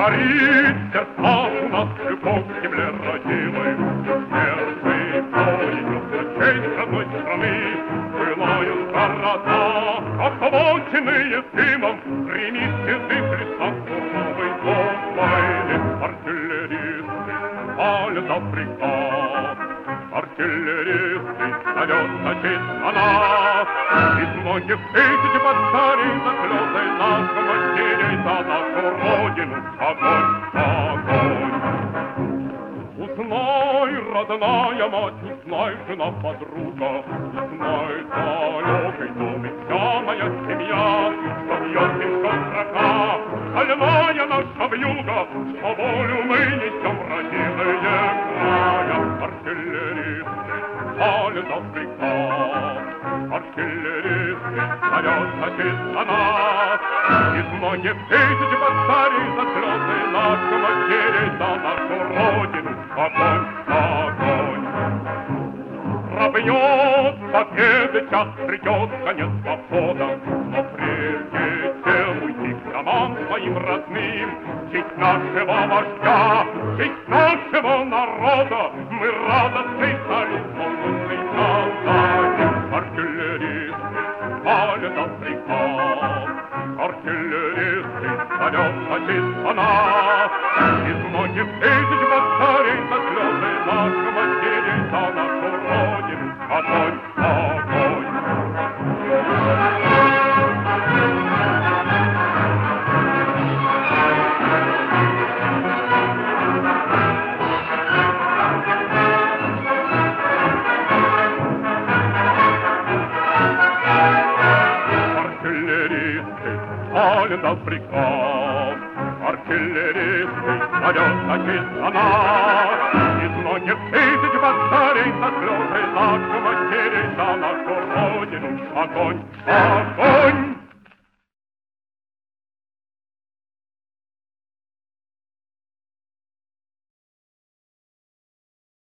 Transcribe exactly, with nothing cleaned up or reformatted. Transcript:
Горит в сердцах у нас любовь к земле родимой. Сердце поедет честь родной страны. Пылают города, охваченные дымом, гремит язык леса суровой дом войны. Артиллеристы палят за приказ, артиллеристы зовет честь она. Из многих тысяч батарей за слезы наших матерей, за нашу родину огонь, огонь. Узнай, родная мать, узнай, жена, подруга, узнай, далекой доме вся моя семья, что бьет еще строка, стальная наша вьюга, что волю мы несем родимые края. Артиллеристы палят за приказ, артиллеристы зовет честь она. Из многих тысяч батарей за слезы наших матерей, за нашу родину огонь, огонь. Пробьет победы час, придет конец похода, но прежде чем уйти к домам своим родным, честь нашего вождя, честь нашего народа, мы радостный стали солнечный солдатик. Артиллеристы палят за приказ, артиллеристы зовет честь она. Из многих тысяч батарей за слезы наших матерей, за нашу родину огонь, огонь. Артиллеристы палят за приказ, артиллеристы зовет честь она. Из многих тысяч батарей за слезы наших матерей, за нашу родину огонь, огонь.